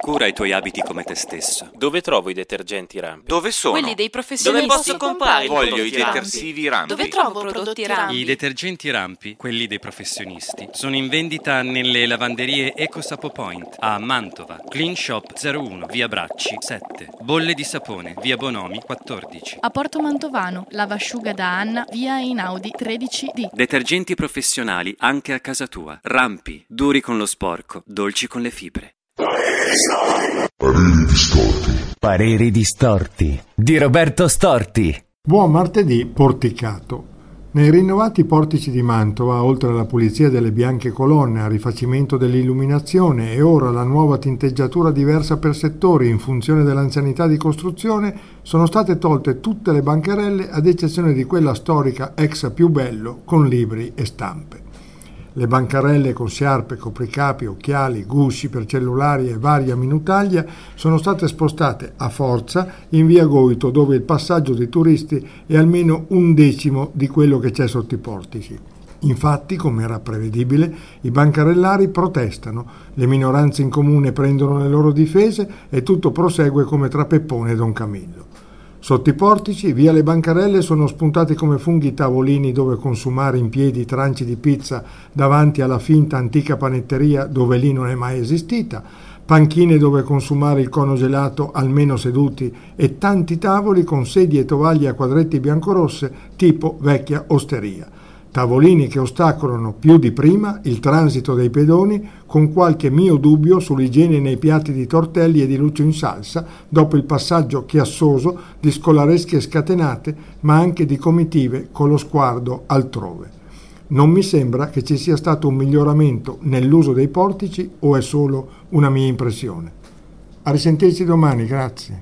cura i tuoi abiti come te stesso. Dove trovo i detergenti Rampi? Dove sono? Quelli dei professionisti. Dove posso comprare i Voglio prodotti i detersivi Rampi. Dove trovo prodotti Rampi? I detergenti Rampi, quelli dei professionisti, sono in vendita nelle lavanderie EcoSapo Point a Mantova, Clean Shop 01, via Bracci 7, Bolle di Sapone, via Bonomi 14. A Porto Mantovano, lavasciuga da Anna, via Einaudi 13D. Detergenti professionali anche a casa tua. Rampi, duri con lo sporco, dolci con le fibre. Pareri distorti di Roberto Storti. Buon martedì, Porticato. Nei rinnovati portici di Mantova, oltre alla pulizia delle bianche colonne, al rifacimento dell'illuminazione e ora la nuova tinteggiatura diversa per settori in funzione dell'anzianità di costruzione, sono state tolte tutte le bancarelle ad eccezione di quella storica ex Più Bello con libri e stampe. Le bancarelle con sciarpe, copricapi, occhiali, gusci per cellulari e varia minutaglia sono state spostate a forza in via Goito, dove il passaggio dei turisti è almeno 1/10 di quello che c'è sotto i portici. Infatti, come era prevedibile, i bancarellari protestano, le minoranze in comune prendono le loro difese e tutto prosegue come tra Peppone e Don Camillo. Sotto i portici, via le bancarelle, sono spuntati come funghi tavolini dove consumare in piedi tranci di pizza davanti alla finta antica panetteria dove lì non è mai esistita, panchine dove consumare il cono gelato almeno seduti e tanti tavoli con sedie e tovaglie a quadretti biancorosse tipo vecchia osteria. Tavolini che ostacolano più di prima il transito dei pedoni, con qualche mio dubbio sull'igiene nei piatti di tortelli e di lucio in salsa dopo il passaggio chiassoso di scolaresche scatenate, ma anche di comitive con lo sguardo altrove. Non mi sembra che ci sia stato un miglioramento nell'uso dei portici, o è solo una mia impressione. A risentirci domani, grazie.